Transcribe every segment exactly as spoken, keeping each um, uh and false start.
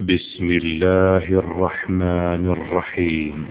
بسم الله الرحمن الرحيم.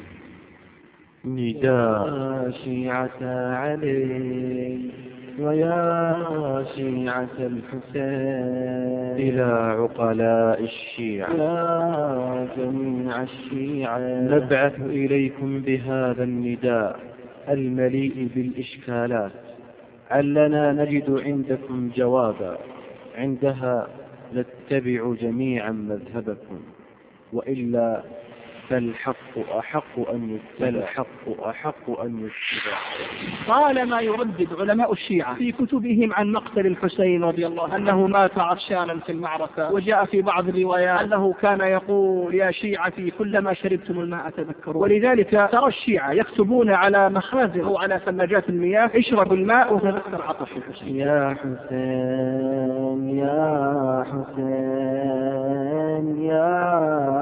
نداء شيعة علي ويا شيعة الحسين إلى عقلاء الشيعة يا جميع الشيعة نبعث إليكم بهذا النداء المليء بالإشكالات علنا نجد عندكم جوابا، عندها نتبع جميعا مذهبكم، وإلا فالحق أحق أن يتبع الحق أحق أن يتبع. طالما يردد علماء الشيعة في كتبهم عن مقتل الحسين رضي الله عنه أنه مات عطشانا في المعركة، وجاء في بعض الروايات أنه كان يقول يا شيعتي كلما شربتم الماء تذكروا، ولذلك ترى الشيعة يكتبون على مخازن أو على ثلاجات المياه اشربوا الماء وتذكر عطش الحسين. يا حسين يا حسين يا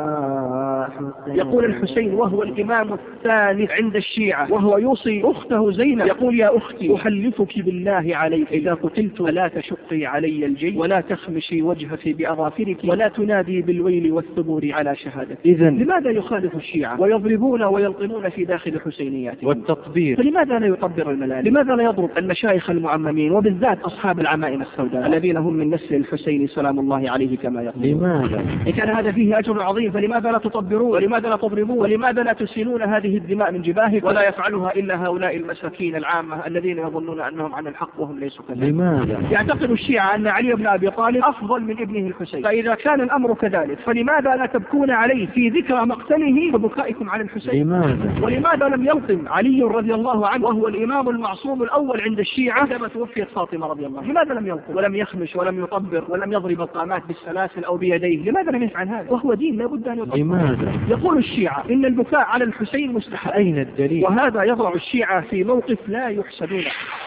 حسين. يقول الحسين وهو الإمام الثالث عند الشيعة، وهو يوصي أخته زينب يقول يا أختي أحلفك بالله عليك إذا قتلت لا تشقي علي الجي ولا تخمشي وجهك بأظافرك ولا تنادي بالويل والثبور على شهادتك. إذن لماذا يخالف الشيعة ويضربون ويلطمون في داخل حسينياتهم والتطبير؟ فلماذا لا يطبر الملال؟ لماذا لا يضرب المشايخ المعممين وبالذات أصحاب العمائم السوداء الذين هم من نسل الحسين سلام الله عليه كما يقول؟ لماذا؟ إن كان هذا فيه أجر عظيم فلماذا لا تطبرون ولماذا لا تضربون ولماذا لا تسيلون هذه الدماء من جباهكم؟ ولا يفعلها إلا هؤلاء المساكين العامة الذين يظنون أنهم عن الحق وهم ليسوا كذلك. لماذا؟ يعتقد الشيعة أن علي بن أبي طالب أفضل من ابنه الحسين، فإذا كان الأمر كذلك فلماذا لا تبكون عليه في ذكرى مقتله وبكائكم على الحسين؟ لماذا؟ ولماذا لم يلطم علي رضي الله عنه وهو الإمام المعصوم الأول عند الشيعة عندما توفيت فاطمة رضي الله عنها؟ لماذا لم يلطم ولم يخمش ولم يطبر ولم يضرب القامات بالسلاسل أو بيديه؟ لماذا لم يفعل هذا وهو دين لابد أن يطبر؟ لماذا؟ يقول الشيعة إن البكاء على الحسين مستحب. أين الدليل؟ وهذا يضع الشيعة في موقف لا يحسدونه.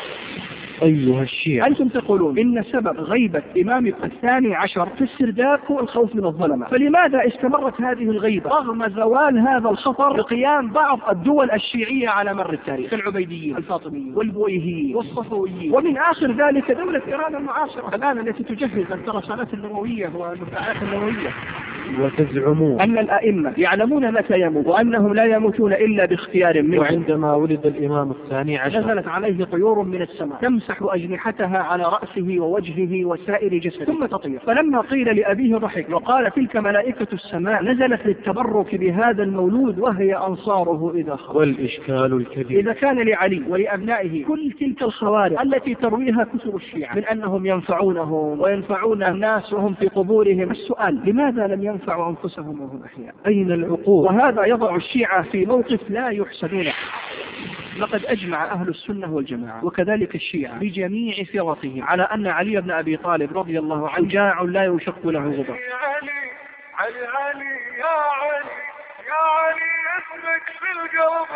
أيها الشيعة، أنتم تقولون إن سبب غيبة إمامكم الثاني عشر في السرداب هو الخوف من الظلمة، فلماذا استمرت هذه الغيبة رغم زوال هذا الخطر بقيام بعض الدول الشيعية على مر التاريخ كالعبيديين الفاطميين والبويهيين والصفويين، ومن آخر ذلك دولة إيران المعاصرة الآن التي تجهز الترسانات النووية والمفاعلات النووية، وتزعمون أن الأئمة يعلمون متى يموت وأنهم لا يموتون إلا باختيار منهم. وعندما ولد الإمام الثاني عشر نزلت عليه طيور من السماء تمسح أجنحتها على رأسه ووجهه وسائر جسده ثم تطير، فلما قيل لأبيه ضحك وقال تلك ملائكة السماء نزلت للتبرك بهذا المولود وهي أنصاره إذا خرج. والإشكال الكبير إذا كان لعلي ولأبنائه كل تلك الخوارق التي ترويها كتب الشيعة من أنهم ينفعونهم وينفعون الناس وهم في قبورهم، السؤال لماذا لم ينفعوا أنفسهم وهم أحياء؟ أين العقول؟ وهذا يضع الشيعة في موقف لا يحسدونه. لقد أجمع أهل السنة والجماعة وكذلك الشيعة بجميع فرقهم على أن علي بن أبي طالب رضي الله عنه شجاع لا يشق له غبار. علي علي علي يا علي يا علي اسمك في القلب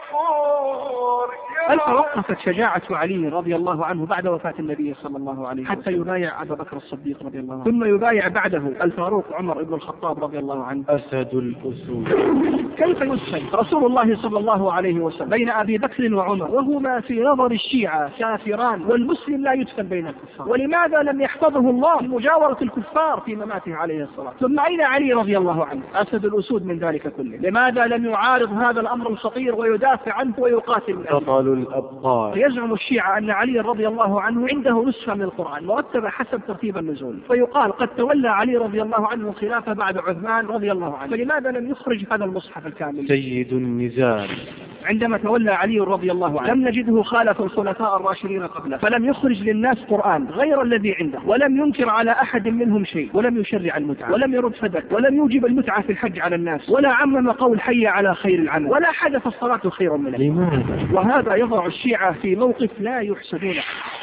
محفور. هل توقفت شجاعة علي رضي الله عنه بعد وفاة النبي صلى الله عليه وسلم حتى يبايع أبا بكر الصديق رضي الله عنه ثم يبايع بعده الفاروق عمر بن الخطاب رضي الله عنه؟ أسد الأسود. كيف يدخل رسول الله صلى الله عليه وسلم بين أبي بكر وعمر وهما في نظر الشيعة كافران والمسلم لا يدفن بين الكفار؟ ولماذا لم يحفظه الله من مجاورة الكفار في مماته عليه الصلاة؟ ثم أين علي رضي الله عنه أسد الأسود من ذلك كله؟ لماذا لم يعارض هذا الأمر الخطير ويدافع عنه ويقاتل؟ بطل الأبطال. يزعم الشيعة أن علي رضي الله عنه عنده نسخة من القرآن مرتبة حسب ترتيب النزول، فيقال قد تولى علي رضي الله عنه الخلافة بعد عثمان رضي الله عنه، فلماذا لم يخرج هذا المصحف الكامل؟ سيد النزال. عندما تولى علي رضي الله عنه لم نجده خالف الخلفاء الراشدين قبله، فلم يخرج للناس قرآن غير الذي عنده، ولم ينكر على أحد منهم شيء، ولم يشرع المتعة، ولم يرد فدك، ولم يوجب المتعة في الحج على الناس، ولا عمم قول حي على خير العمل، ولا حدث الصلاة خير منه. لماذا؟ وهذا يضع الشيعة في موقف لا يحسدونه.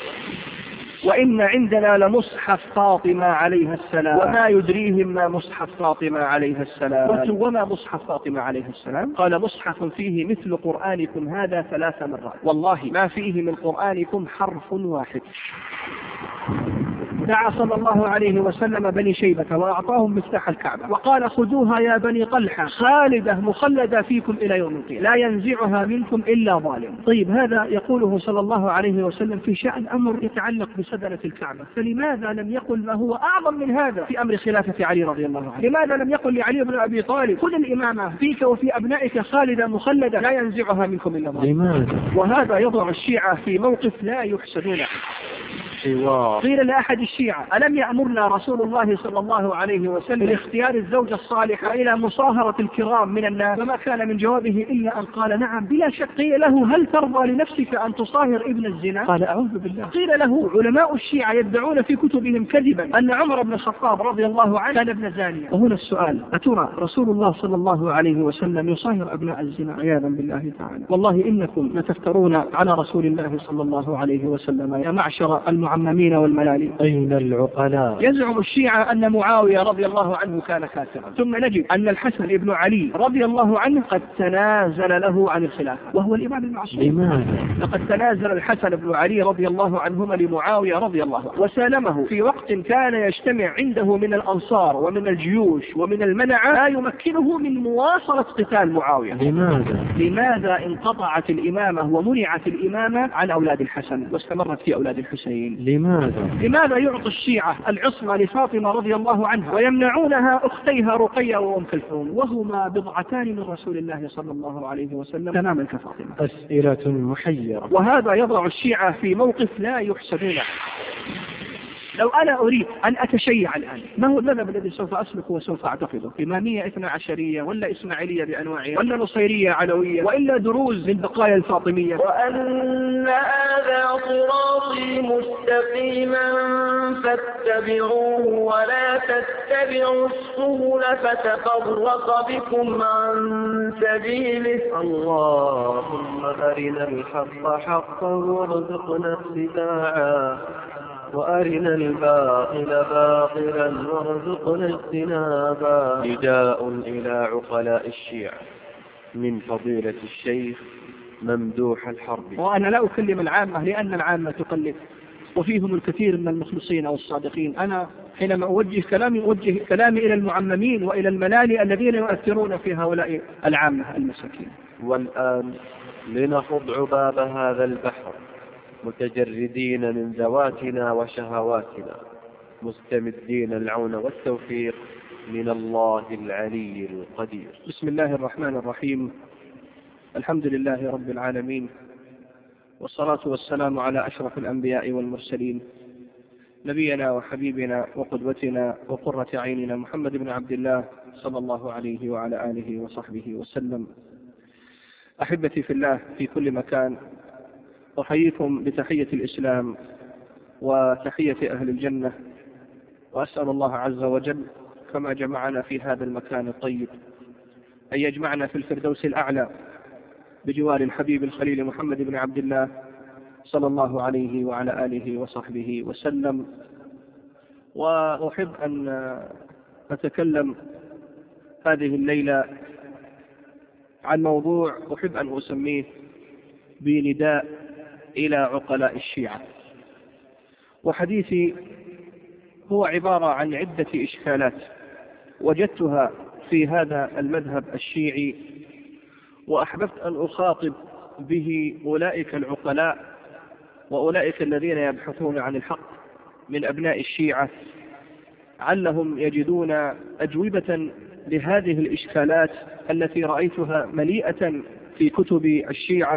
وإن عندنا لمصحف فاطمة عليها السلام وما يدريهم ما مصحف فاطمة عليها السلام. قلت وما مصحف فاطمة عليها السلام؟ قال مصحف فيه مثل قرآنكم هذا ثلاث مرات والله ما فيه من قرآنكم حرف واحد. دعا صلى الله عليه وسلم بني شيبة وأعطاهم مفتاح الكعبة وقال خذوها يا بني طلحة خالدة مخلدة فيكم إلى يوم القيامة لا ينزعها منكم إلا ظالم. طيب هذا يقوله صلى الله عليه وسلم في شأن أمر يتعلق بسدنة الكعبة، فلماذا لم يقل ما هو أعظم من هذا في أمر خلافة علي رضي الله عنه؟ لماذا لم يقل لعلي بن أبي طالب خذ الإمامة فيك وفي أبنائك خالدة مخلدة لا ينزعها منكم إلا ظالم؟ لماذا؟ وهذا يضع الشيعة في موقف لا يحسدونه. حوار. قيل لأحد الشيعة ألم يأمرنا رسول الله صلى الله عليه وسلم باختيار الزوجة الصالحة إلى مصاهرة الكرام من الناس؟ فما كان من جوابه إلا أن قال نعم بلا شك. قيل له هل ترضى لنفسك أن تصاهر ابن الزنا؟ قال أعوذ بالله. قيل له علماء الشيعة يدعون في كتبهم كذبا أن عمر بن الخطاب رضي الله عنه كان ابن زانية. وهنا السؤال، أترى رسول الله صلى الله عليه وسلم يصاهر أبناء الزنا عياذا بالله تعالى؟ والله إنكم لتفترون على رسول الله صلى الله عليه وسلم يا معشر المعممين والملالي. أين العقلاء؟ يزعم الشيعة أن معاوية رضي الله عنه كان كافرا، ثم نجد أن الحسن بن علي رضي الله عنه قد تنازل له عن الخلافة وهو الإمام المعصوم. لماذا؟ لقد تنازل الحسن بن علي رضي الله عنهما لمعاوية رضي الله عنه وسالمه في وقت كان يجتمع عنده من الأنصار ومن الجيوش ومن المنع لا يمكنه من مواصلة قتال معاوية. لماذا؟ لماذا انقطعت الإمامة ومنعت الإمامة عن أولاد الحسن واستمرت في أولاد الحسين؟ لماذا؟ لماذا يعطي الشيعة العصمة لفاطمة رضي الله عنها ويمنعونها أختيها رقية وأم كلثوم وهما بضعتان من رسول الله صلى الله عليه وسلم تماما كفاطمة؟ أسئلة محيرة. وهذا يضع الشيعة في موقف لا يحسدونه. لو أنا أريد أن أتشيع الآن، ما هو المذهب الذي سوف أسلكه وسوف أعتقده؟ إمامية اثنا عشرية ولا إسماعيلية بأنواعها ولا نصيرية علوية وإلا دروز من بقايا الفاطمية؟ وأن هذا صراطي مستقيما فاتبعوه ولا تتبعوا السبل فتفرق بكم عن سبيله. اللهم أرنا الحق حقا وارزقنا اتباعه وأرنا الباطل باطلا وارزقنا اجتنابا. نداء إلى عقلاء الشيعة من فضيلة الشيخ ممدوح الحربي. وأنا لا أكلم العامة لأن العامة تقلد وفيهم الكثير من المخلصين والصادقين. أنا حينما أوجه كلامي أوجه كلامي إلى المعممين وإلى الملالي الذين يؤثرون في هؤلاء العامة المساكين. والآن لنخض عباب هذا البحر متجردين من ذواتنا وشهواتنا مستمدين العون والتوفيق من الله العلي القدير. بسم الله الرحمن الرحيم. الحمد لله رب العالمين، والصلاة والسلام على أشرف الأنبياء والمرسلين، نبينا وحبيبنا وقدوتنا وقرة عيننا محمد بن عبد الله صلى الله عليه وعلى آله وصحبه وسلم. أحبتي في الله في كل مكان، أحييكم بتحية الإسلام وتحية أهل الجنة، وأسأل الله عز وجل كما جمعنا في هذا المكان الطيب أن يجمعنا في الفردوس الأعلى بجوار الحبيب الخليل محمد بن عبد الله صلى الله عليه وعلى آله وصحبه وسلم. وأحب أن أتكلم هذه الليلة عن موضوع أحب أن أسميه بنداء إلى عقلاء الشيعة. وحديثي هو عبارة عن عدة إشكالات وجدتها في هذا المذهب الشيعي، وأحببت أن أخاطب به أولئك العقلاء وأولئك الذين يبحثون عن الحق من أبناء الشيعة، علهم يجدون أجوبة لهذه الإشكالات التي رأيتها مليئة في كتب الشيعة،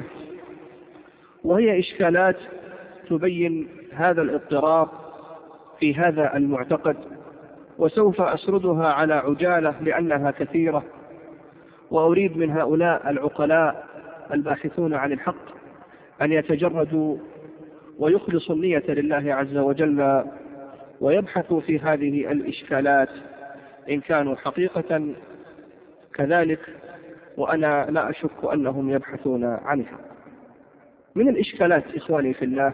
وهي إشكالات تبين هذا الاضطراب في هذا المعتقد، وسوف أسردها على عجالة لأنها كثيرة، وأريد من هؤلاء العقلاء الباحثون عن الحق أن يتجردوا ويخلصوا النية لله عز وجل ويبحثوا في هذه الإشكالات إن كانوا حقيقة كذلك، وأنا لا أشك أنهم يبحثون عنها. من الإشكالات إخواني في الله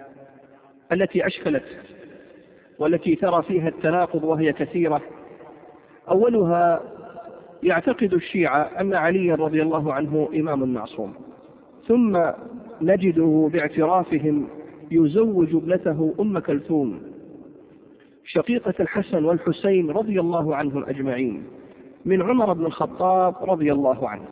التي أشكلت والتي ترى فيها التناقض وهي كثيرة، أولها يعتقد الشيعة أن علي رضي الله عنه إمام معصوم، ثم نجده باعترافهم يزوج ابنته أم كلثوم شقيقة الحسن والحسين رضي الله عنهم أجمعين من عمر بن الخطاب رضي الله عنه.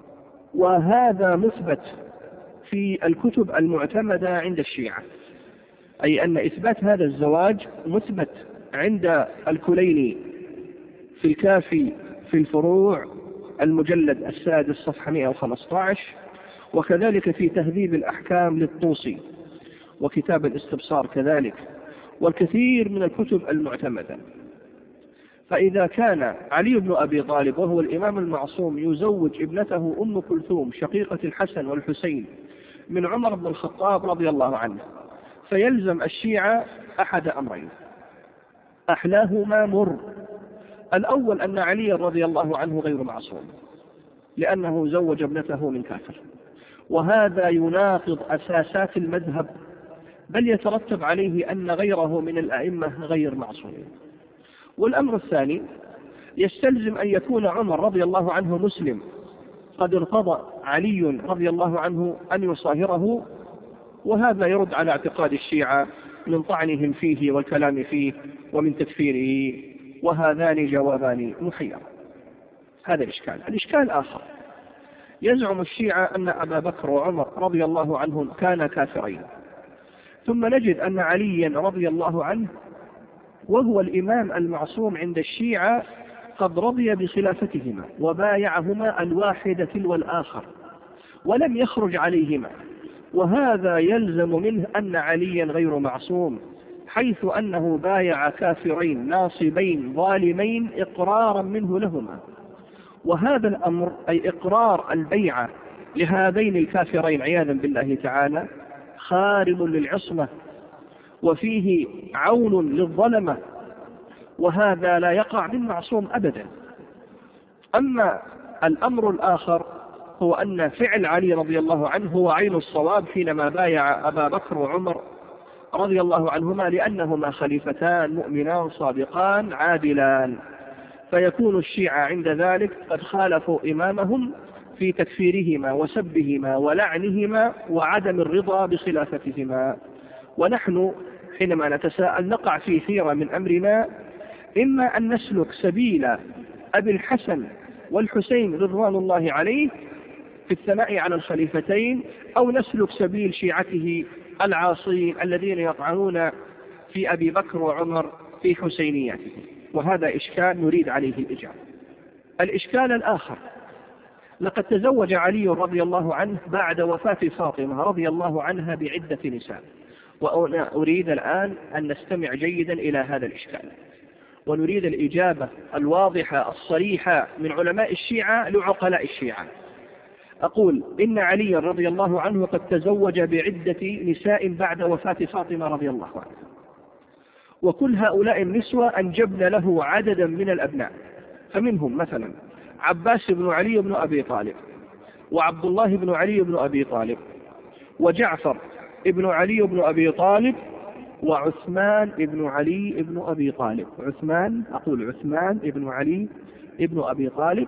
وهذا مثبت في الكتب المعتمدة عند الشيعة، أي أن إثبات هذا الزواج مثبت عند الكليني في الكافي في الفروع المجلد السادس صفحة مئة وخمسة عشر، وكذلك في تهذيب الأحكام للطوسي وكتاب الاستبصار كذلك، والكثير من الكتب المعتمدة. فإذا كان علي بن أبي طالب وهو الإمام المعصوم يزوج ابنته أم كلثوم شقيقة الحسن والحسين من عمر بن الخطاب رضي الله عنه، فيلزم الشيعة أحد أمرين أحلاهما مر. الأول أن علي رضي الله عنه غير معصوم لأنه زوج ابنته من كافر، وهذا يناقض أساسات المذهب، بل يترتب عليه أن غيره من الأئمة غير معصومين. والأمر الثاني يستلزم أن يكون عمر رضي الله عنه مسلم قد ارتضى علي رضي الله عنه أن يصاهره، وهذا يرد على اعتقاد الشيعة من طعنهم فيه والكلام فيه ومن تكفيره، وهذان جوابان محيران. هذا الإشكال. الإشكال الآخر، يزعم الشيعة أن أبا بكر وعمر رضي الله عنهم كانا كافرين، ثم نجد أن عليا رضي الله عنه وهو الإمام المعصوم عند الشيعة قد رضي بخلافتهما وبايعهما الواحد تلو الآخر ولم يخرج عليهما، وهذا يلزم منه أن عليا غير معصوم، حيث أنه بايع كافرين ناصبين ظالمين إقرارا منه لهما. وهذا الأمر أي إقرار البيعة لهذين الكافرين عياذا بالله تعالى خارم للعصمة وفيه عون للظلمة، وهذا لا يقع بالمعصوم أبدا. أما الأمر الآخر هو أن فعل علي رضي الله عنه هو عين الصواب حينما بايع أبا بكر وعمر رضي الله عنهما، لأنهما خليفتان مؤمنان صادقان عادلان، فيكون الشيعة عند ذلك قد خالفوا إمامهم في تكفيرهما وسبهما ولعنهما وعدم الرضا بخلافتهما. ونحن حينما نتساءل نقع في خيرة من أمرنا، إما أن نسلك سبيل أبي الحسن والحسين رضوان الله عليه في الثناء على الخليفتين، أو نسلك سبيل شيعته العاصين الذين يطعنون في أبي بكر وعمر في حسينياته. وهذا إشكال نريد عليه الإجابة. الإشكال الآخر، لقد تزوج علي رضي الله عنه بعد وفاة فاطمة رضي الله عنها بعدة نساء، وأنا أريد الآن أن نستمع جيدا إلى هذا الإشكال، ونريد الإجابة الواضحة الصريحة من علماء الشيعة لعقلاء الشيعة. أقول إن علي رضي الله عنه قد تزوج بعدة نساء بعد وفاة فاطمة رضي الله عنها، وكل هؤلاء النسوة أنجبن له عددا من الأبناء، فمنهم مثلا عباس بن علي بن أبي طالب، وعبد الله بن علي بن أبي طالب، وجعفر ابن علي بن أبي طالب، وعثمان ابن علي ابن أبي طالب. عثمان أقول عثمان ابن علي ابن أبي طالب،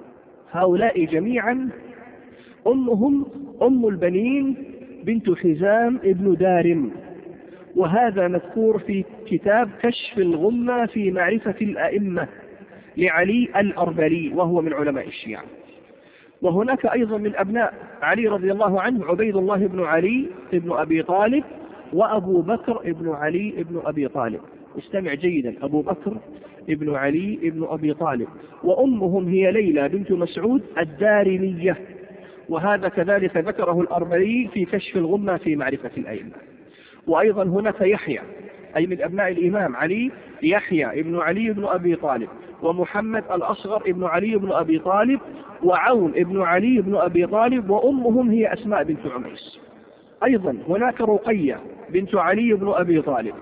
هؤلاء جميعا أمهم أم البنين بنت حزام ابن دارم، وهذا مذكور في كتاب كشف الغمة في معرفة الأئمة لعلي الأربلي، وهو من علماء الشيعة. وهناك أيضا من أبناء علي رضي الله عنه عبيد الله بن علي بن أبي طالب، وأبو بكر بن علي بن أبي طالب. استمع جيدا، أبو بكر بن علي بن أبي طالب، وأمهم هي ليلى بنت مسعود الدارمية، وهذا كذلك ذكره الأربلي في كشف الغمة في معرفة الأئمة. وأيضا هناك يحيى أي من أبناء الإمام علي، يحيى ابن علي بن أبي طالب، ومحمد الأصغر ابن علي بن أبي طالب، وعون ابن علي بن أبي طالب، وأمهم هي أسماء بنت عميس. أيضا هناك رقية بنت علي بن أبي طالب،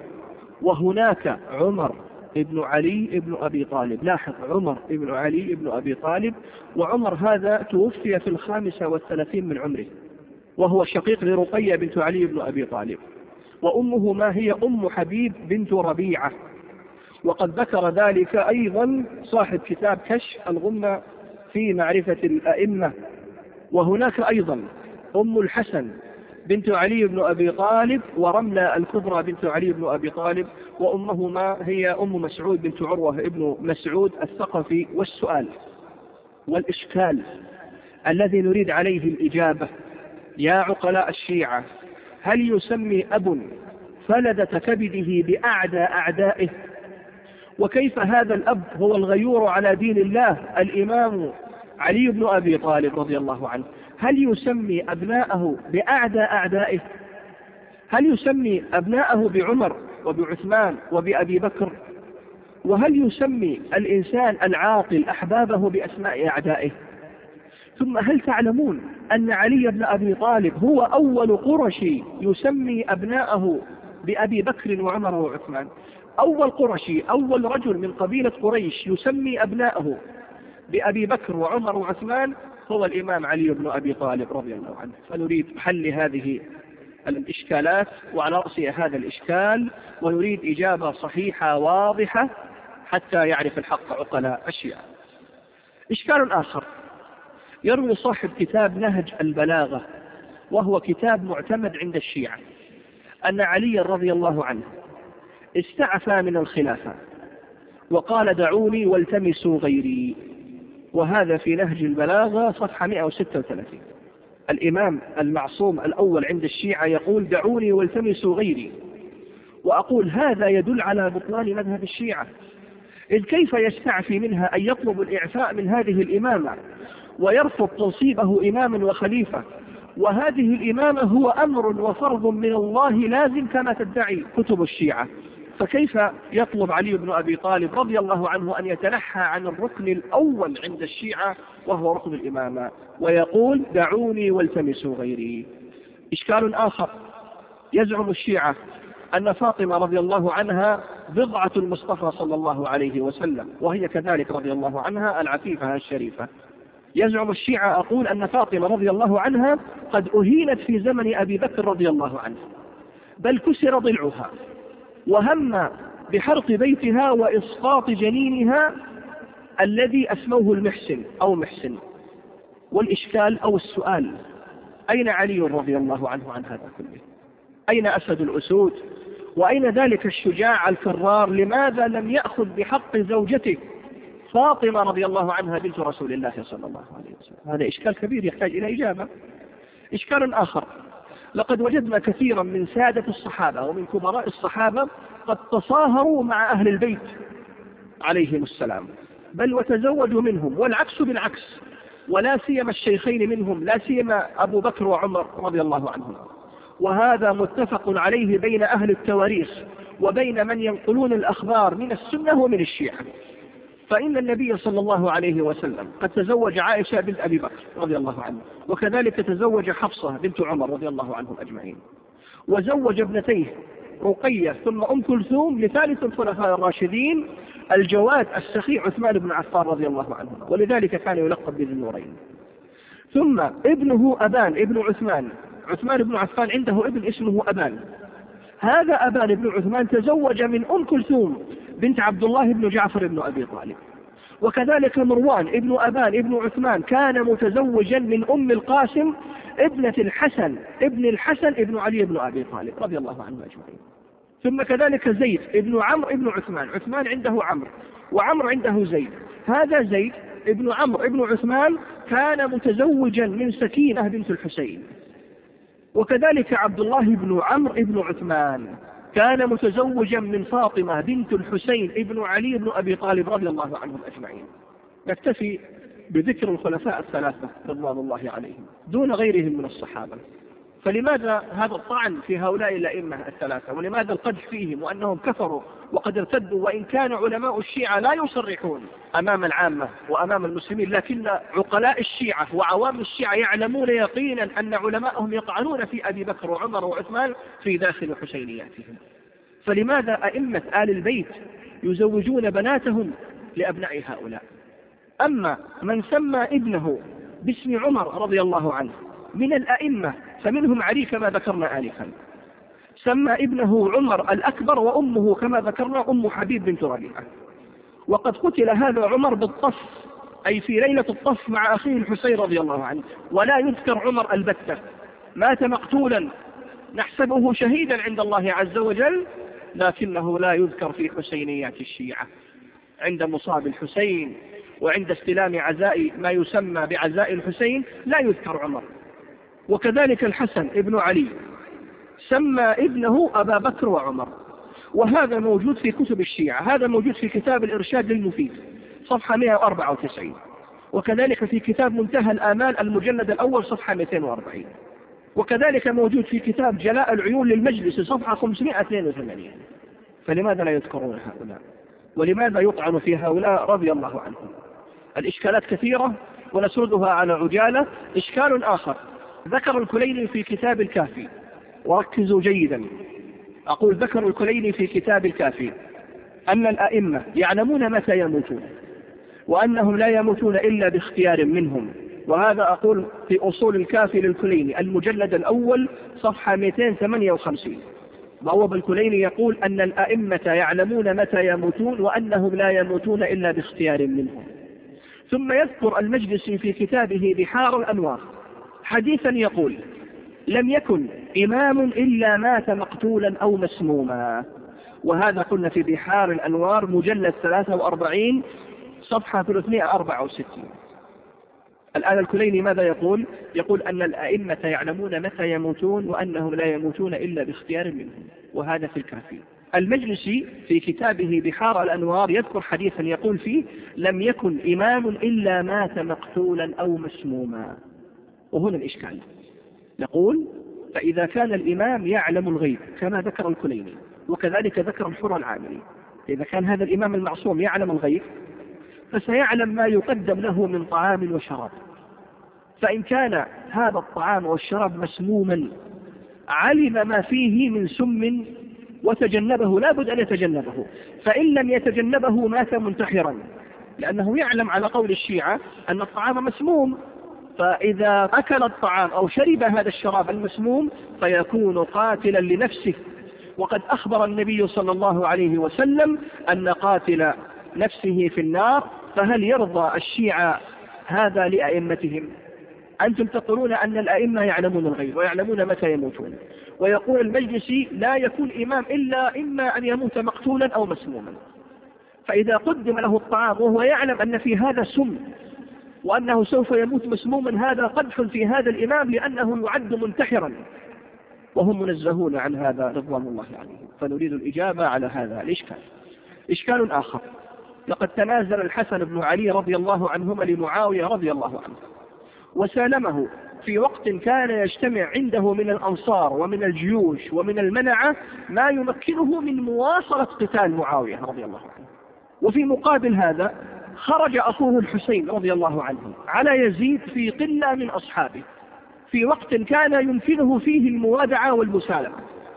وهناك عمر ابن علي ابن أبي طالب. لاحظ، عمر ابن علي ابن أبي طالب، وعمر هذا توفي في الخامسة والثلاثين من عمره، وهو شقيق لرقية بنت علي بن أبي طالب، وأمه ما هي أم حبيب بنت ربيعة، وقد ذكر ذلك أيضا صاحب كتاب كشف الغمة في معرفة الأئمة. وهناك أيضا أم الحسن بنت علي بن أبي طالب، ورملة الكبرى بنت علي بن أبي طالب، وأمهما هي أم مسعود بنت عروة ابن مسعود الثقفي. والسؤال والإشكال الذي نريد عليه الإجابة يا عقلاء الشيعة: هل يسمي أب فلدة كبده بأعدى أعدائه؟ وكيف هذا الأب هو الغيور على دين الله الإمام علي بن أبي طالب رضي الله عنه؟ هل يسمي أبناءه بأعدى أعدائه؟ هل يسمي أبناءه بعمر وبعثمان وبأبي بكر؟ وهل يسمي الإنسان العاقل أحبابه بأسماء أعدائه؟ ثم هل تعلمون أن علي بن أبي طالب هو أول قرشي يسمي أبناءه بأبي بكر وعمر وعثمان؟ أول قرشي، أول رجل من قبيلة قريش يسمي أبناءه بأبي بكر وعمر وعثمان هو الإمام علي بن أبي طالب رضي الله عنه. فنريد حل هذه الإشكالات، وعلى رأس هذا الإشكال ونريد إجابة صحيحة واضحة حتى يعرف الحق عقلاء الشيعة. إشكال آخر يروي صاحب كتاب نهج البلاغة، وهو كتاب معتمد عند الشيعة، أن علي رضي الله عنه استعفى من الخلافة وقال: دعوني والتمسوا غيري. وهذا في نهج البلاغة صفحة مئة وستة وثلاثين. الإمام المعصوم الأول عند الشيعة يقول: دعوني والتمسوا غيري. وأقول هذا يدل على بطلان مذهب الشيعة، إذ كيف يستعفي منها أن يطلب الإعفاء من هذه الإمامة ويرفض تنصيبه إماما وخليفة، وهذه الإمامة هو أمر وفرض من الله لازم كما تدعي كتب الشيعة. فكيف يطلب علي بن أبي طالب رضي الله عنه أن يتنحى عن الركن الأول عند الشيعة وهو ركن الإمامة ويقول: دعوني والتمسوا غيري؟ إشكال آخر: يزعم الشيعة أن فاطمة رضي الله عنها بضعة المصطفى صلى الله عليه وسلم، وهي كذلك رضي الله عنها العفيفة الشريفة. يزعم الشيعة أقول أن فاطمة رضي الله عنها قد أهينت في زمن أبي بكر رضي الله عنه، بل كسر ضلعها وهم بحرق بيتها وإسقاط جنينها الذي أسموه المحسن أو محسن. والإشكال أو السؤال: أين علي رضي الله عنه عن هذا كله؟ أين أسد الأسود؟ وأين ذلك الشجاع الكرار؟ لماذا لم يأخذ بحق زوجته فاطمة رضي الله عنها بنت رسول الله صلى الله عليه وسلم؟ هذا إشكال كبير يحتاج إلى إجابة. إشكال آخر: لقد وجدنا كثيرا من سادة الصحابة ومن كبراء الصحابة قد تصاهروا مع أهل البيت عليهم السلام، بل وتزوجوا منهم، والعكس بالعكس، ولا سيما الشيخين منهم، لا سيما أبو بكر وعمر رضي الله عنهم. وهذا متفق عليه بين أهل التواريخ وبين من ينقلون الأخبار من السنة ومن الشيعة. فإن النبي صلى الله عليه وسلم قد تزوج عائشة بنت أبي بكر رضي الله عنه، وكذلك تزوج حفصة بنت عمر رضي الله عنهم أجمعين، وزوج ابنتيه رقية ثم أم كلثوم لثالث الخلفاء الراشدين الجواد السخي عثمان بن عفان رضي الله عنه، ولذلك كان يلقب بذي النورين. ثم ابنه أبان ابن عثمان، عثمان بن عفان عنده ابن اسمه أبان، هذا أبان بن عثمان تزوج من أم كلثوم بنت عبد الله بن جعفر بن أبي طالب. وكذلك مروان ابن أبان ابن عثمان كان متزوجا من أم القاسم ابنة الحسن ابن الحسن ابن علي بن أبي طالب رضي الله عنه أجمعين. ثم كذلك زيد ابن عمرو ابن عثمان، عثمان عنده عمرو وعمرو عنده زيد، هذا زيد ابن عمرو ابن عثمان كان متزوجا من سكينة بنت الحسين. وكذلك عبد الله بن عمرو ابن عثمان كان متزوجا من فاطمة بنت الحسين ابن علي بن أبي طالب رضي الله عنهم أجمعين. نكتفي بذكر الخلفاء الثلاثة رضوان الله عليهم دون غيرهم من الصحابة. فلماذا هذا الطعن في هؤلاء الأئمة الثلاثة؟ ولماذا القدح فيهم وأنهم كفروا وقد ارتدوا؟ وإن كان علماء الشيعة لا يصرحون أمام العامة وأمام المسلمين، لكن عقلاء الشيعة وعوام الشيعة يعلمون يقينا أن علماءهم يطعنون في أبي بكر وعمر وعثمان في داخل حسينياتهم. فلماذا أئمة آل البيت يزوجون بناتهم لأبناء هؤلاء؟ أما من سمى ابنه باسم عمر رضي الله عنه من الأئمة فمنهم علي كما ذكرنا آنفا، سمى ابنه عمر الأكبر وأمه كما ذكرنا أم حبيب بنت ربيعة. وقد قتل هذا عمر بالطف، أي في ليلة الطف مع أخيه الحسين رضي الله عنه، ولا يذكر عمر البتة. مات مقتولا نحسبه شهيدا عند الله عز وجل، لكنه لا يذكر في حسينيات الشيعة. عند مصاب الحسين وعند استلام عزاء ما يسمى بعزاء الحسين لا يذكر عمر. وكذلك الحسن ابن علي سمى ابنه أبا بكر وعمر، وهذا موجود في كتب الشيعة. هذا موجود في كتاب الإرشاد للمفيد صفحة مئة وأربعة وتسعين، وكذلك في كتاب منتهى الآمال المجلد الأول صفحة مئتين وأربعين، وكذلك موجود في كتاب جلاء العيون للمجلس صفحة خمسمئة واثنين وثمانين. فلماذا لا يذكرون هؤلاء؟ ولماذا يطعن في هؤلاء رضي الله عنهم؟ الإشكالات كثيرة ونسردها على عجالة. إشكال آخر ذكر الكليني في كتاب الكافي، وركزوا جيدا، أقول ذكر الكليني في كتاب الكافي أن الأئمة يعلمون متى يموتون، وأنهم لا يموتون إلا باختيار منهم. وهذا أقول في أصول الكافي للكليني المجلد الأول صفحة مئتين وثمانية وخمسين. بواب الكليني يقول أن الأئمة يعلمون متى يموتون وأنهم لا يموتون إلا باختيار منهم. ثم يذكر المجلسي في كتابه بحار الأنوار حديثا يقول: لم يكن إمام إلا مات مقتولا أو مسموما. وهذا قلنا في بحار الأنوار مجلد ثلاثة وأربعين صفحة ثلاثمئة وأربعة وستين. الآن الكليني ماذا يقول؟ يقول أن الأئمة يعلمون متى يموتون وأنهم لا يموتون إلا باختيار منهم، وهذا في الكافي. المجلسي في كتابه بحار الأنوار يذكر حديثا يقول فيه: لم يكن إمام إلا مات مقتولا أو مسموما. وهنا الإشكال، نقول فإذا كان الإمام يعلم الغيب كما ذكر الكليني وكذلك ذكر الحر العامري، إذا كان هذا الإمام المعصوم يعلم الغيب فسيعلم ما يقدم له من طعام وشراب. فإن كان هذا الطعام والشراب مسموما علم ما فيه من سم وتجنبه، لا بد أن يتجنبه، فإن لم يتجنبه مات منتحرا، لأنه يعلم على قول الشيعة أن الطعام مسموم، فإذا أكل الطعام أو شرب هذا الشراب المسموم فيكون قاتلا لنفسه. وقد أخبر النبي صلى الله عليه وسلم أن قاتل نفسه في النار. فهل يرضى الشيعة هذا لأئمتهم؟ أنتم تقولون أن الأئمة يعلمون الغيب ويعلمون متى يموتون، ويقول المجلسي لا يكون إمام إلا إما أن يموت مقتولا أو مسموما. فإذا قدم له الطعام وهو يعلم أن في هذا سم وأنه سوف يموت مسموما، هذا قدح في هذا الإمام لأنه يعد منتحرا، وهم منزهون عن هذا رضوان الله عليهم. فنريد الإجابة على هذا الإشكال. إشكال آخر: لقد تنازل الحسن بن علي رضي الله عنهما لمعاوية رضي الله عنه وسالمه في وقت كان يجتمع عنده من الأنصار ومن الجيوش ومن المنعة ما يمكنه من مواصلة قتال معاوية رضي الله عنه. وفي مقابل هذا خرج أخوه الحسين رضي الله عنه على يزيد في قلة من أصحابه في وقت كان يمكنه فيه الموادعة والمسالمة،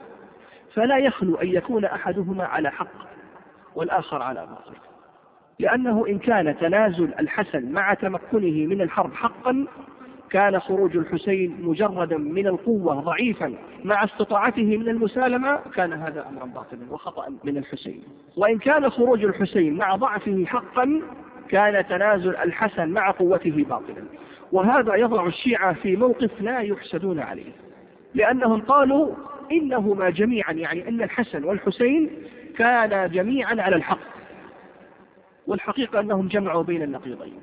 فلا يخلو أن يكون أحدهما على حق والآخر على باطل، لأنه إن كان تنازل الحسن مع تمكنه من الحرب حقا كان خروج الحسين مجردا من القوة ضعيفا مع استطاعته من المسالمة، كان هذا أمرا باطلا وخطأ من الحسين. وإن كان خروج الحسين مع ضعفه حقا كان تنازل الحسن مع قوته باطلا. وهذا يضع الشيعة في موقف لا يحسدون عليه، لأنهم قالوا إنهما جميعا، يعني أن الحسن والحسين كانا جميعا على الحق، والحقيقة أنهم جمعوا بين النقيضين.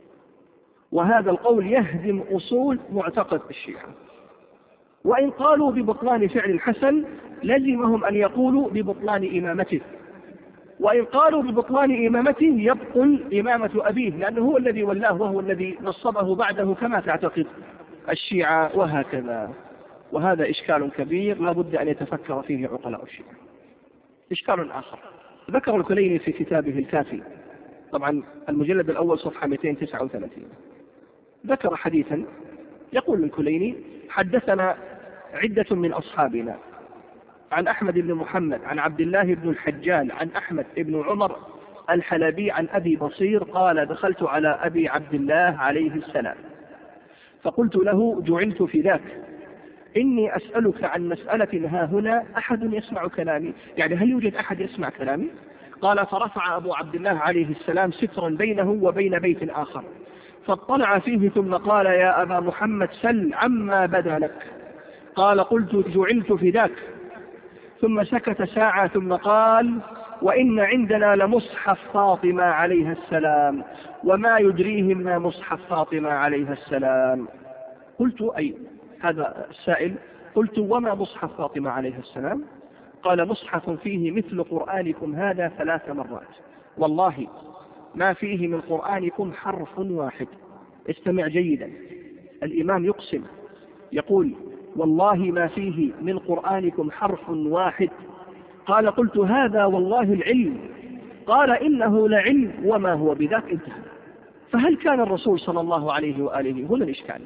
وهذا القول يهدم أصول معتقد الشيعة. وإن قالوا ببطلان فعل الحسن لزمهم أن يقولوا ببطلان إمامته، وإن قالوا ببطلان إمامته يبطل إمامة أبيه لأنه هو الذي ولاه وهو الذي نصبه بعده كما تعتقد الشيعة، وهكذا. وهذا إشكال كبير لا بد أن يتفكر فيه عقلاء الشيعة. إشكال آخر ذكر الكليني في كتابه الكافي، طبعا المجلد الأول صفحة مئتين وتسعة وثلاثين، ذكر حديثا يقول الكليني: حدثنا عدة من أصحابنا عن أحمد بن محمد عن عبد الله بن الحجال عن أحمد بن عمر الحلبي عن أبي بصير قال: دخلت على أبي عبد الله عليه السلام فقلت له: جعلت في ذاك، إني أسألك عن مسألة ها هنا أحد يسمع كلامي، يعني هل يوجد أحد يسمع كلامي؟ قال: فرفع أبو عبد الله عليه السلام سترا بينه وبين بيت آخر فاطلع فيه ثم قال: يا أبا محمد سل عما بدا لك. قال قلت جعلت فداك، ثم سكت ساعة ثم قال وإن عندنا لمصحف فاطمة عليها السلام وما يدريهم ما مصحف فاطمة عليها السلام. قلت أي هذا السائل، قلت وما مصحف فاطمة عليها السلام؟ قال مصحف فيه مثل قرآنكم هذا ثلاث مرات، والله ما فيه من قرآنكم حرف واحد. استمع جيدا، الإمام يقسم يقول والله ما فيه من قرآنكم حرف واحد. قال قلت هذا والله العلم. قال إنه لعلم وما هو بذاك، انتهى. فهل كان الرسول صلى الله عليه وآله، هنا الإشكال،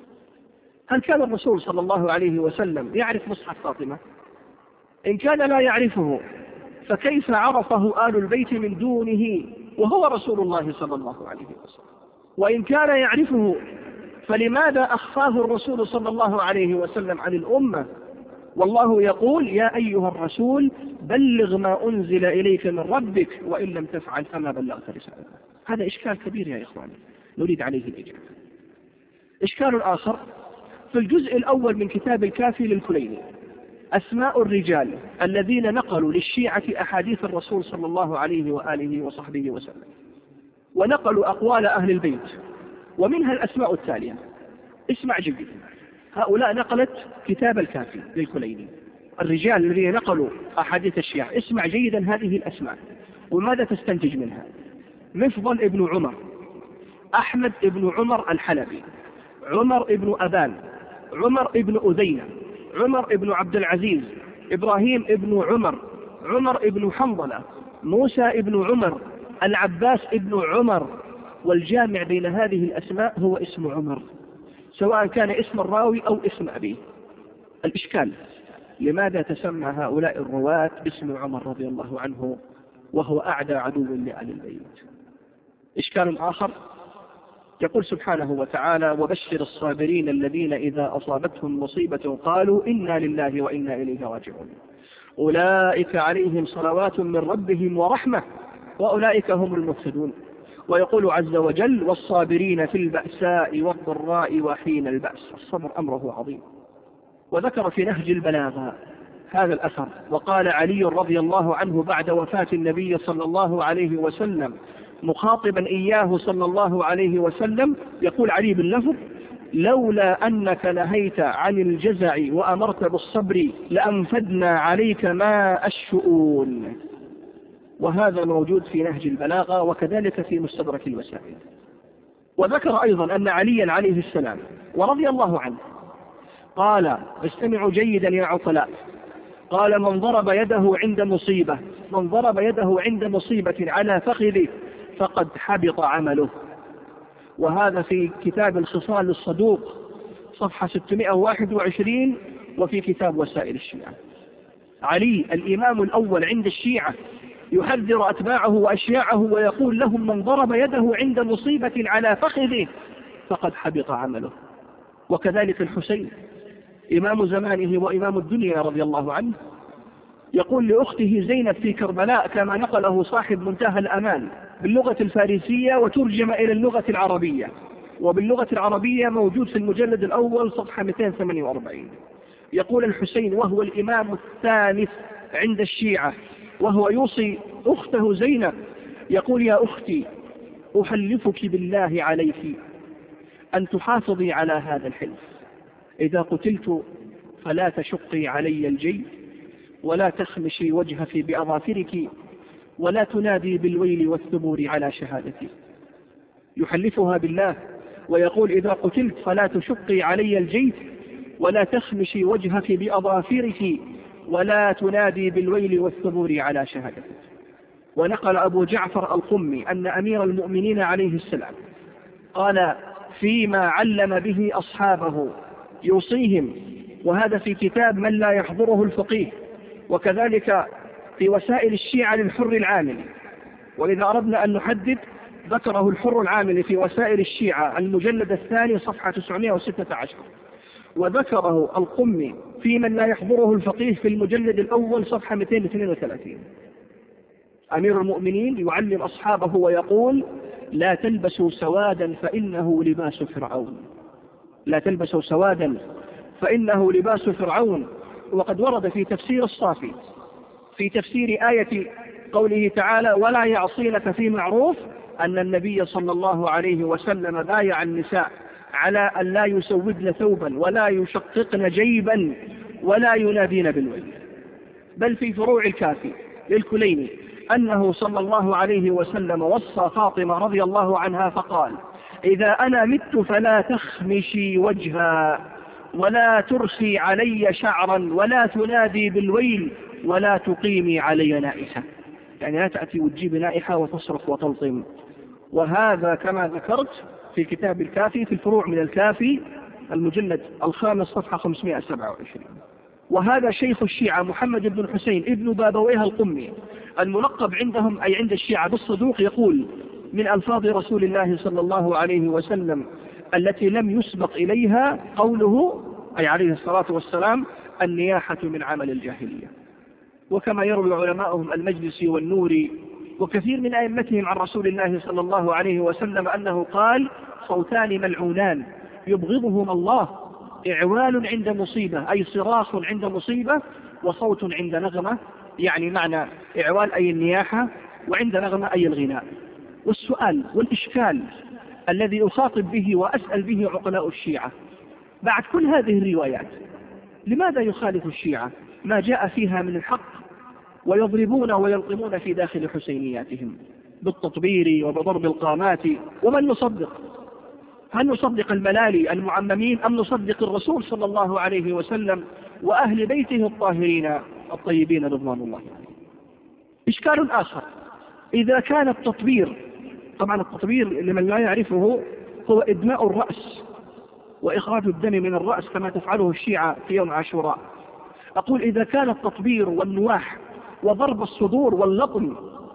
هل كان الرسول صلى الله عليه وسلم يعرف مصحف فاطمة؟ إن كان لا يعرفه فكيف عرفه آل البيت من دونه وهو رسول الله صلى الله عليه وسلم؟ وإن كان يعرفه فلماذا أخفاه الرسول صلى الله عليه وسلم عن الأمة؟ والله يقول يا أيها الرسول بلغ ما أنزل إليك من ربك وإن لم تفعل فما بلغت رسالته. هذا إشكال كبير يا إخواني نريد عليه الإجابة. إشكال آخر في الجزء الأول من كتاب الكافي للكليني، أسماء الرجال الذين نقلوا للشيعة أحاديث الرسول صلى الله عليه وآله وصحبه وسلم، ونقلوا أقوال أهل البيت، ومنها الأسماء التالية. اسمع جيدا، هؤلاء نقلت كتاب الكافي للكليني، الرجال الذين نقلوا أحاديث الشيعة. اسمع جيدا هذه الأسماء وماذا تستنتج منها. مفضل ابن عمر، أحمد ابن عمر الحلبي، عمر ابن أبان، عمر ابن أذينة، عمر ابن عبد العزيز، إبراهيم ابن عمر، عمر ابن حنظلة، موسى ابن عمر، العباس ابن عمر. والجامع بين هذه الأسماء هو اسم عمر، سواء كان اسم الراوي أو اسم أبيه. الإشكال لماذا تسمى هؤلاء الرواة باسم عمر رضي الله عنه وهو أعدى عدو لآل البيت؟ إشكال آخر، يقول سبحانه وتعالى وبشر الصابرين الذين إذا أصابتهم مصيبة قالوا إنا لله وإنا إليه راجعون أولئك عليهم صلوات من ربهم ورحمة وأولئك هم المهتدون. ويقول عز وجل والصابرين في البأساء والضراء وحين البأس. الصبر أمره عظيم. وذكر في نهج البلاغة هذا الأثر، وقال علي رضي الله عنه بعد وفاة النبي صلى الله عليه وسلم مخاطبا إياه صلى الله عليه وسلم، يقول علي باللفظ لولا أنك نهيت عن الجزع وأمرت بالصبر لأنفدنا عليك ماء الشؤون. وهذا موجود في نهج البلاغة وكذلك في مستدرك الوسائل. وذكر أيضا أن عليا عليه السلام ورضي الله عنه قال استمعوا جيدا يا عقلاء، قال من ضرب يده عند مصيبة من ضرب يده عند مصيبة على فخذه فقد حبط عمله. وهذا في كتاب الخصال الصدوق صفحة ستمائة وواحد وعشرين وفي كتاب وسائل الشيعة. علي الإمام الأول عند الشيعة يحذر أتباعه وأشياعه ويقول لهم من ضرب يده عند مصيبة على فخذه فقد حبط عمله. وكذلك الحسين إمام زمانه وإمام الدنيا رضي الله عنه يقول لأخته زينب في كربلاء كما نقله صاحب منتهى الأمان باللغة الفارسية وترجم إلى اللغة العربية، وباللغة العربية موجود في المجلد الأول صفحة مئتين وثمانية وأربعين. يقول الحسين وهو الإمام الثالث عند الشيعة وهو يوصي أخته زينب، يقول يا أختي أحلفك بالله عليك أن تحافظي على هذا الحلف، إذا قتلت فلا تشقي علي الجيب ولا تخمشي وجهك بأظافرك ولا تنادي بالويل والثبور على شهادتي. يحلفها بالله ويقول إذا قتلت فلا تشقي علي الجيب ولا تخمشي وجهك بأظافرك ولا تنادي بالويل والثبور على شهادتك. ونقل أبو جعفر القمي أن أمير المؤمنين عليه السلام قال فيما علم به أصحابه يوصيهم، وهذا في كتاب من لا يحضره الفقيه، وكذلك في وسائل الشيعة للحر العاملي. وإذا أردنا أن نحدد ذكره الحر العاملي في وسائل الشيعة المجلد الثاني صفحة تسعمائة وستة عشر، وذكره القمي في من لا يحضره الفقيه في المجلد الأول صفحة مئتين واثنين وثلاثين. أمير المؤمنين يعلم أصحابه ويقول لا تلبسوا سوادا فإنه لباس فرعون، لا تلبسوا سوادا فإنه لباس فرعون. وقد ورد في تفسير الصافي في تفسير آية قوله تعالى ولا يعصينك في معروف أن النبي صلى الله عليه وسلم بايع النساء على أن لا يسودن ثوبا ولا يشققن جيبا ولا ينادين بالويل. بل في فروع الكافي للكليني أنه صلى الله عليه وسلم وصى فاطمة رضي الله عنها فقال إذا أنا مت فلا تخمشي وجها ولا ترخي علي شعرا ولا تنادي بالويل ولا تقيمي علي نائحة، يعني لا تأتي وتجيب نائحة وتصرخ وتلطم. وهذا كما ذكرت في كتاب الكافي في الفروع من الكافي المجلد الخامس صفحة خمسمائة وسبعة وعشرين. وهذا شيخ الشيعة محمد بن الحسين ابن بابويه القمي الملقب عندهم أي عند الشيعة بالصدوق يقول من ألفاظ رسول الله صلى الله عليه وسلم التي لم يسبق إليها قوله أي عليه الصلاة والسلام النياحة من عمل الجاهلية. وكما يروي علماؤهم المجلسي والنوري وكثير من أئمتهم عن رسول الله صلى الله عليه وسلم أنه قال صوتان ملعونان يبغضهما الله إعوال عند مصيبة أي صراخ عند مصيبة وصوت عند نغمة، يعني معنى إعوال أي النياحة وعند نغمة أي الغناء. والسؤال والإشكال الذي أخاطب به وأسأل به عقلاء الشيعة بعد كل هذه الروايات لماذا يخالف الشيعة ما جاء فيها من الحق ويضربون ويلطمون في داخل حسينياتهم بالتطبير وبضرب القامات؟ ومن نصدق؟ هل نصدق الملالي المعممين أم نصدق الرسول صلى الله عليه وسلم وأهل بيته الطاهرين الطيبين رضوان الله عليهم؟ إشكال آخر إذا كان التطبير، طبعا التطبير لمن لا يعرفه هو إدماء الرأس وإخراج الدم من الرأس كما تفعله الشيعة في يوم عاشوراء. أقول إذا كان التطبير والنواح وضرب الصدور واللطم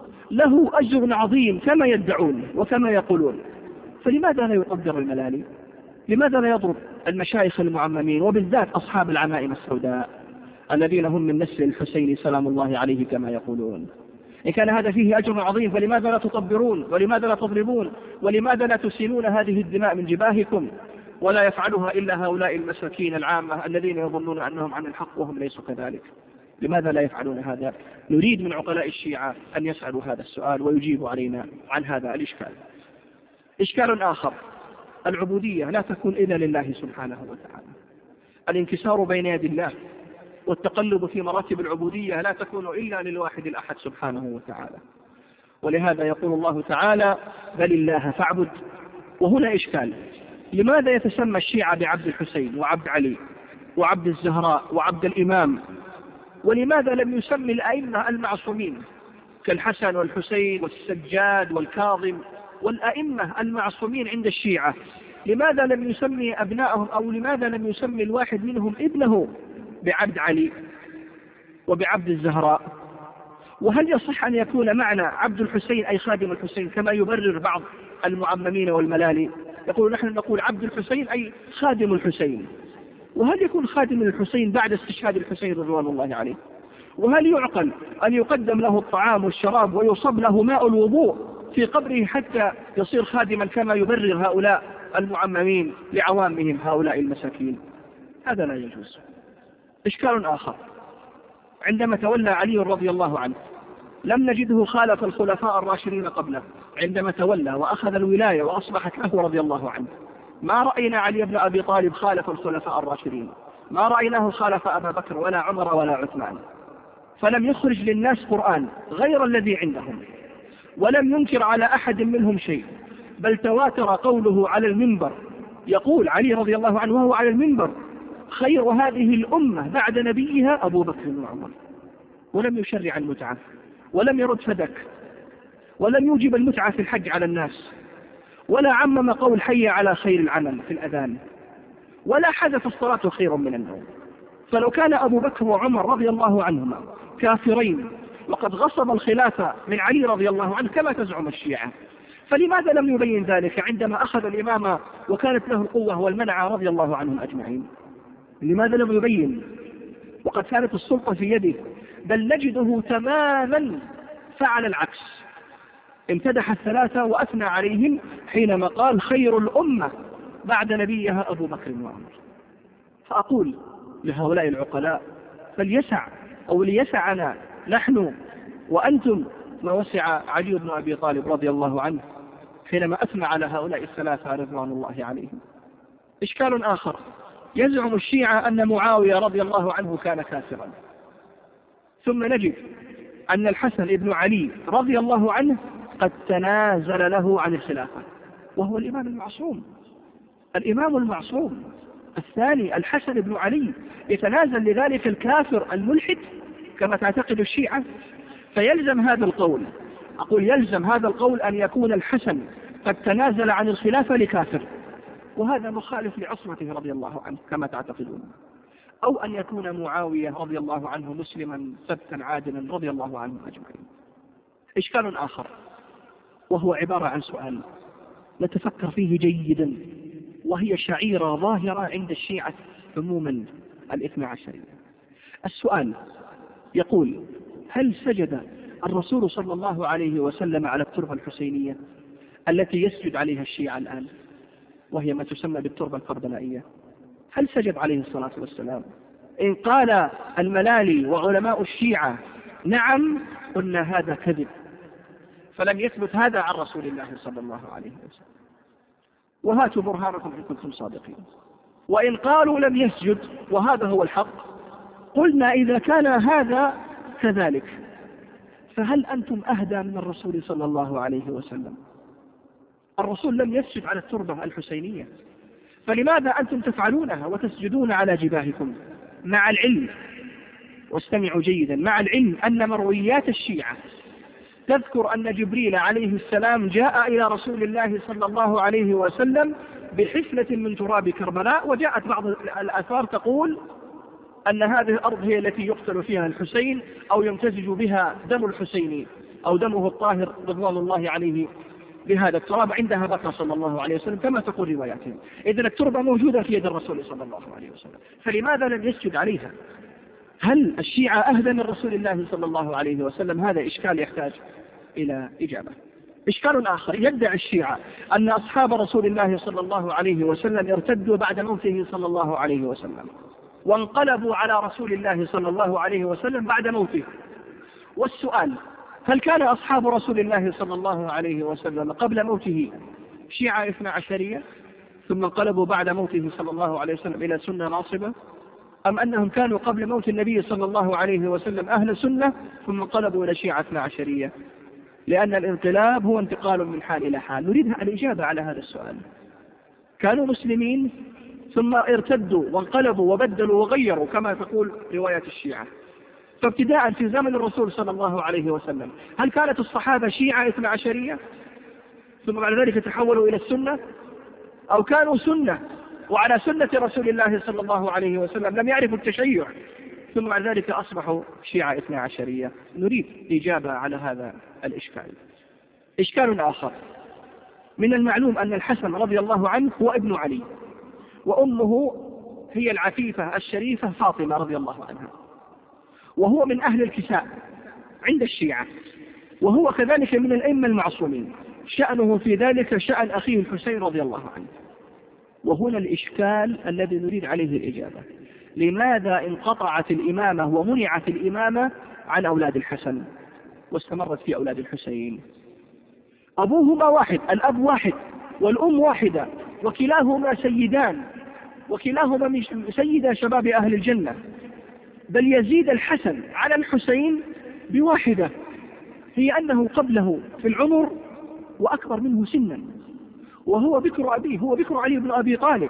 له أجر عظيم كما يدعون وكما يقولون، فلماذا لا يقدر الملالي؟ لماذا لا يضرب المشايخ المعممين وبالذات أصحاب العمائم السوداء الذين هم من نسل الحسين سلام الله عليه كما يقولون؟ إن كان هذا فيه أجر عظيم فلماذا لا تطبرون ولماذا لا تضربون ولماذا لا تسيلون هذه الدماء من جباهكم؟ ولا يفعلها إلا هؤلاء المساكين العامة الذين يظنون أنهم عن الحق وهم ليسوا كذلك. لماذا لا يفعلون هذا؟ نريد من عقلاء الشيعة أن يسألوا هذا السؤال ويجيبوا علينا عن هذا الإشكال. إشكال آخر العبودية لا تكون إلا لله سبحانه وتعالى. الانكسار بين يدي الله والتقلب في مراتب العبودية لا تكون إلا للواحد الأحد سبحانه وتعالى. ولهذا يقول الله تعالى بل الله فاعبد. وهنا إشكال، لماذا يتسمى الشيعة بعبد الحسين وعبد علي وعبد الزهراء وعبد الإمام؟ ولماذا لم يسمي الأئمة المعصومين كالحسن والحسين والسجاد والكاظم والأئمة المعصومين عند الشيعة؟ لماذا لم يسمي أبنائهم أو لماذا لم يسمي الواحد منهم ابنه بعبد علي وبعبد الزهراء؟ وهل يصح أن يكون معنى عبد الحسين أي خادم الحسين كما يبرر بعض المعممين والملالي؟ يقول نحن نقول عبد الحسين أي خادم الحسين. وهل يكون خادم الحسين بعد استشهاد الحسين رضوان الله عليه؟ وهل يعقل أن يقدم له الطعام والشراب ويصب له ماء الوضوء في قبره حتى يصير خادما كما يبرر هؤلاء المعممين لعوامهم هؤلاء المساكين؟ هذا لا يجوز. إشكال آخر، عندما تولى علي رضي الله عنه لم نجده خالف الخلفاء الراشدين قبله. عندما تولى وأخذ الولاية وأصبحت له رضي الله عنه ما رأينا علي بن أبي طالب خالف الخلفاء الراشدين، ما رأيناه خالف أبا بكر ولا عمر ولا عثمان. فلم يخرج للناس قرآن غير الذي عندهم ولم ينكر على أحد منهم شيء، بل تواتر قوله على المنبر. يقول علي رضي الله عنه وهو على المنبر خير هذه الأمة بعد نبيها أبو بكر وعمر. ولم يشرع المتعة ولم يرد فدك ولم يوجب المتعة في الحج على الناس ولا عمم قول حي على خير العمل في الأذان ولا حدث الصلاة خير من النوم. فلو كان أبو بكر وعمر رضي الله عنهما كافرين وقد غصب الخلافة من علي رضي الله عنه كما تزعم الشيعة، فلماذا لم يبين ذلك عندما أخذ الإمامة وكانت له القوة والمنع رضي الله عنهم أجمعين؟ لماذا لم يبين وقد كانت السلطة في يده؟ بل نجده تماما فعل العكس، امتدح الثلاثة وأثنى عليهم حينما قال خير الأمة بعد نبيها أبو بكر وعمر. فأقول لهؤلاء العقلاء فليسع أو ليسعنا نحن وأنتم ما وسع علي بن أبي طالب رضي الله عنه حينما أثنى على هؤلاء الثلاثة رضوان الله عليهم. إشكال آخر، يزعم الشيعة أن معاوية رضي الله عنه كان كافرا، ثم نجد أن الحسن بن علي رضي الله عنه قد تنازل له عن الخلافة، وهو الإمام المعصوم الإمام المعصوم. الثاني الحسن بن علي يتنازل لذلك الكافر الملحد كما تعتقد الشيعة، فيلزم هذا القول، أقول يلزم هذا القول أن يكون الحسن قد تنازل عن الخلافة لكافر، وهذا مخالف لعصمته رضي الله عنه كما تعتقدون، أو أن يكون معاوية رضي الله عنه مسلما ثبتا عادلا رضي الله عنه أجمعين. إشكال آخر وهو عبارة عن سؤال نتفكر فيه جيدا، وهي شعيرة ظاهرة عند الشيعة عموما الاثنى عشرية. السؤال يقول: هل سجد الرسول صلى الله عليه وسلم على التربة الحسينية التي يسجد عليها الشيعة الآن، وهي ما تسمى بالتربة الكربلائية؟ هل سجد عليه الصلاة والسلام؟ إن قال الملالي وعلماء الشيعة نعم قلنا هذا كذب، فلم يثبت هذا عن رسول الله صلى الله عليه وسلم، وهاتوا برهانكم إن كنتم صادقين. وإن قالوا لم يسجد وهذا هو الحق، قلنا إذا كان هذا كذلك فهل أنتم أهدى من الرسول صلى الله عليه وسلم؟ الرسول لم يسجد على التربة الحسينية، فلماذا أنتم تفعلونها وتسجدون على جباهكم؟ مع العلم، واستمعوا جيدا، مع العلم أن مرويات الشيعة تذكر أن جبريل عليه السلام جاء إلى رسول الله صلى الله عليه وسلم بحفلة من تراب كربلاء، وجاءت بعض الآثار تقول أن هذه الأرض هي التي يقتل فيها الحسين أو يمتزج بها دم الحسين أو دمه الطاهر رضوان الله عليه بهذا التراب، عندها بكى صلى الله عليه وسلم كما تقول رواياتهم. إذن التربة موجودة في يد الرسول صلى الله عليه وسلم، فلماذا لم يسجد عليها؟ هل الشيعة أهدى من رسول الله صلى الله عليه وسلم؟ هذا إشكال يحتاج إلى إجابة. إشكال آخر، يدعي الشيعة أن أصحاب رسول الله صلى الله عليه وسلم ارتدوا بعد موته صلى الله عليه وسلم وانقلبوا على رسول الله صلى الله عليه وسلم بعد موته. والسؤال: هل كان أصحاب رسول الله صلى الله عليه وسلم قبل موته شيعة اثنا عشرية ثم انقلبوا بعد موته صلى الله عليه وسلم إلى سنة ناصبة، أم أنهم كانوا قبل موت النبي صلى الله عليه وسلم أهل سنة ثم انقلبوا إلى شيعة اثنا عشرية؟ لأن الانقلاب هو انتقال من حال إلى حال. نريد الإجابة على هذا السؤال. كانوا مسلمين ثم ارتدوا وانقلبوا وبدلوا وغيروا كما تقول رواية الشيعة، فابتداء في زمن الرسول صلى الله عليه وسلم هل كانت الصحابة شيعة اثنا عشرية ثم بعد ذلك تحولوا إلى السنة، أو كانوا سنة وعلى سنة رسول الله صلى الله عليه وسلم لم يعرفوا التشيع ثم بعد ذلك أصبحوا شيعة اثنا عشرية؟ نريد إجابة على هذا الإشكال. إشكال آخر، من المعلوم أن الحسن رضي الله عنه هو ابن علي، وأمه هي العفيفة الشريفة فاطمة رضي الله عنها، وهو من أهل الكساء عند الشيعة، وهو كذلك من الأئمة المعصومين، شأنه في ذلك شأن أخيه الحسين رضي الله عنه. وهنا الإشكال الذي نريد عليه الإجابة: لماذا انقطعت الإمامة ومنعت الإمامة عن أولاد الحسن واستمرت في أولاد الحسين؟ أبوهما واحد، الأب واحد والأم واحدة، وكلاهما سيدان، وكلاهما من سيدا شباب أهل الجنة، بل يزيد الحسن على الحسين بواحدة، هي أنه قبله في العمر وأكبر منه سنا، وهو بكر أبيه، هو بكر علي بن أبي طالب.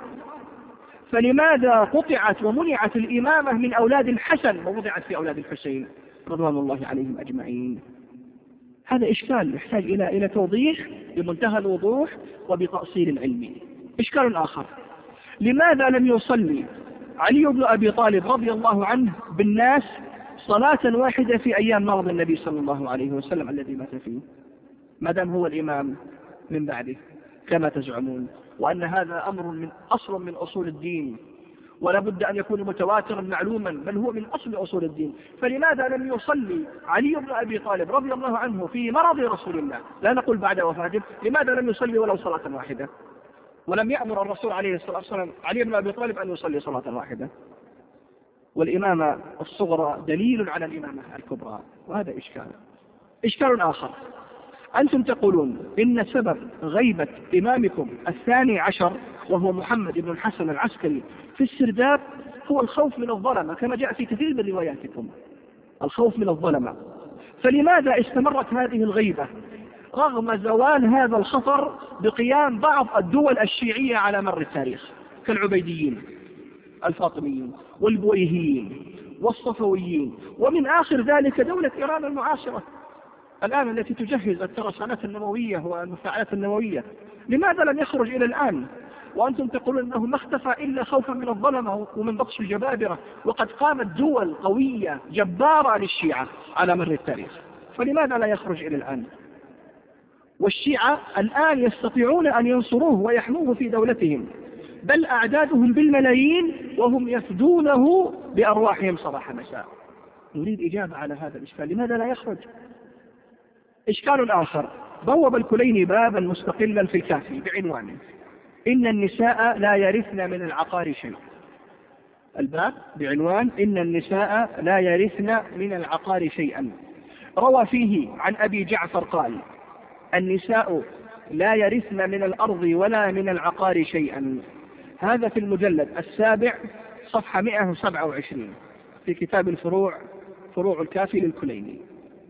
فلماذا قطعت ومنعت الإمامة من أولاد الحسن ووضعت في أولاد الحسين رضوان الله عليهم أجمعين؟ هذا إشكال يحتاج إلى إلى توضيح بمنتهى الوضوح وبتأصيل علمي. إشكال آخر، لماذا لم يصلي علي بن أبي طالب رضي الله عنه بالناس صلاة واحدة في أيام مرض النبي صلى الله عليه وسلم الذي مات فيه، ما دام هو الإمام من بعده كما تزعمون، وأن هذا أمر من أصل من أصول الدين ولا بد أن يكون متواترا معلوما، بل هو من أصل أصول الدين؟ فلماذا لم يصلي علي بن أبي طالب رضي الله عنه في مرض رسول الله، لا نقول بعد وفاته، لماذا لم يصلي ولو صلاة واحدة؟ ولم يأمر الرسول عليه الصلاة والسلام علي بن أبي طالب أن يصلي صلاة واحدة. والإمامة الصغرى دليل على الإمامة الكبرى، وهذا إشكال. إشكال آخر، أنتم تقولون إن سبب غيبة إمامكم الثاني عشر وهو محمد بن الحسن العسكري في السرداب هو الخوف من الظلمة، كما جاء في كثير من رواياتكم، الخوف من الظلمة. فلماذا استمرت هذه الغيبة رغم زوال هذا الخطر بقيام بعض الدول الشيعية على مر التاريخ كالعبيديين الفاطميين والبويهيين والصفويين، ومن آخر ذلك دولة إيران المعاصرة الآن التي تجهز الترسانات النووية والمفاعلات النووية؟ لماذا لم يخرج إلى الآن وأنتم تقولون أنه ما اختفى إلا خوفا من الظلمة ومن بطش الجبابرة، وقد قامت دول قوية جبارة للشيعة على مر التاريخ؟ فلماذا لا يخرج إلى الآن؟ والشيعة الآن يستطيعون أن ينصروه ويحموه في دولتهم، بل أعدادهم بالملايين وهم يفدونه بأرواحهم صباح مساء. نريد إجابة على هذا الإشكال، لماذا لا يخرج؟ إشكال آخر، بوب الكليني بابا مستقلا في الكافي بعنوان إن النساء لا يرثن من العقار شيء. الباب بعنوان إن النساء لا يرثن من العقار شيئا، روى فيه عن أبي جعفر قال النساء لا يرثن من الأرض ولا من العقار شيئا. هذا في المجلد السابع صفحة مئة وسبعة وعشرين في كتاب الفروع، فروع الكافي للكليني.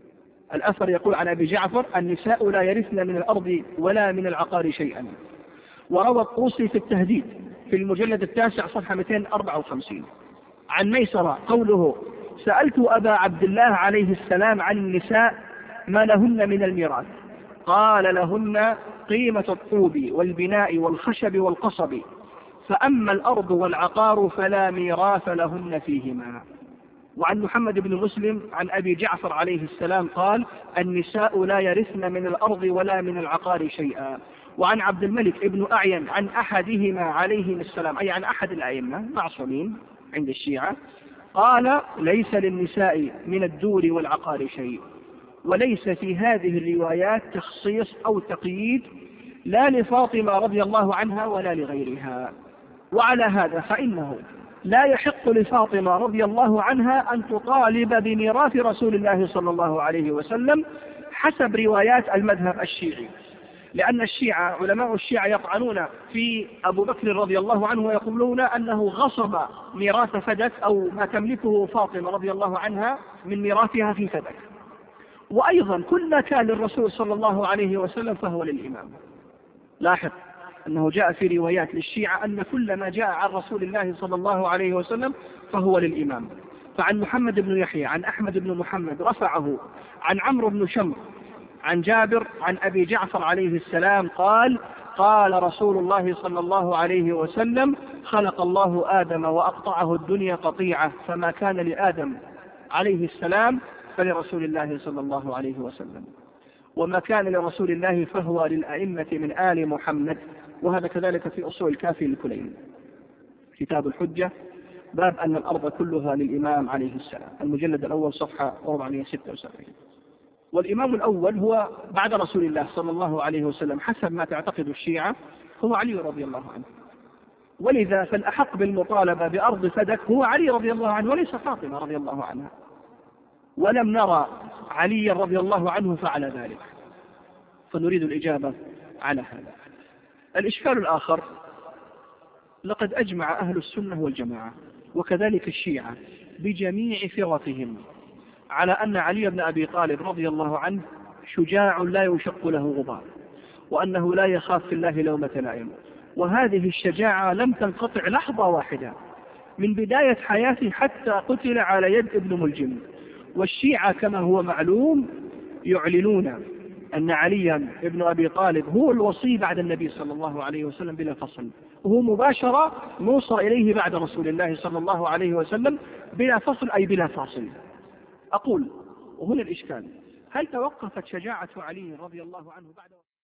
الأثر يقول عن أبي جعفر النساء لا يرثن من الأرض ولا من العقار شيئا. وروى الطوسي في التهديد في المجلد التاسع صفحة مئتين وأربعة وخمسين عن ميسرة قوله سألت أبا عبد الله عليه السلام عن النساء ما لهن من الميراث، قال لهن قيمة الطوب والبناء والخشب والقصب، فأما الأرض والعقار فلا ميراث لهن فيهما. وعن محمد بن مسلم عن أبي جعفر عليه السلام قال النساء لا يرثن من الأرض ولا من العقار شيئا. وعن عبد الملك ابن أعين عن أحدهما عليهم السلام، أي عن أحد الأئمة معصومين عند الشيعة، قال ليس للنساء من الدور والعقار شيء. وليس في هذه الروايات تخصيص أو تقييد لا لفاطمة رضي الله عنها ولا لغيرها. وعلى هذا فإنه لا يحق لفاطمة رضي الله عنها أن تطالب بميراث رسول الله صلى الله عليه وسلم حسب روايات المذهب الشيعي، لأن الشيعة علماء الشيعة يطعنون في أبو بكر رضي الله عنه ويقولون أنه غصب ميراث فدك أو ما تملكه فاطمة رضي الله عنها من ميراثها في فدك. وأيضا كل ما كان للرسول صلى الله عليه وسلم فهو للإمام. لاحظ أنه جاء في روايات للشيعة أن كل ما جاء عن رسول الله صلى الله عليه وسلم فهو للإمام. فعن محمد بن يحيى عن أحمد بن محمد رفعه عن عمرو بن شمر عن جابر عن أبي جعفر عليه السلام قال قال رسول الله صلى الله عليه وسلم خلق الله آدم وأقطعه الدنيا قطيعة، فما كان لآدم عليه السلام فلرسول الله صلى الله عليه وسلم، وما كان لرسول الله فهو للأئمة من آل محمد. وهذا كذلك في أصول الكافي للكليني كتاب الحجة باب أن الأرض كلها للإمام عليه السلام، المجلد الأول صفحة أربعمئة وستة وسبعين. والإمام الأول هو بعد رسول الله صلى الله عليه وسلم حسب ما تعتقد الشيعة هو علي رضي الله عنه، ولذا فالأحق بالمطالبة بأرض فدك هو علي رضي الله عنه وليس فاطمة رضي الله عنها، ولم نرى علي رضي الله عنه فعل ذلك، فنريد الإجابة على هذا. الإشكال الآخر، لقد أجمع أهل السنة والجماعة وكذلك الشيعة بجميع فرقهم على أن علي بن أبي طالب رضي الله عنه شجاع لا يشق له غبار، وأنه لا يخاف في الله لومة لائم، وهذه الشجاعة لم تنقطع لحظة واحدة من بداية حياته حتى قتل على يد ابن ملجم. والشيعة كما هو معلوم يعلنون أن علي بن أبي طالب هو الوصي بعد النبي صلى الله عليه وسلم بلا فصل، وهو مباشرة موصى إليه بعد رسول الله صلى الله عليه وسلم بلا فصل أي بلا فاصل. أقول وهنا الإشكال، هل توقفت شجاعة علي رضي الله عنه بعد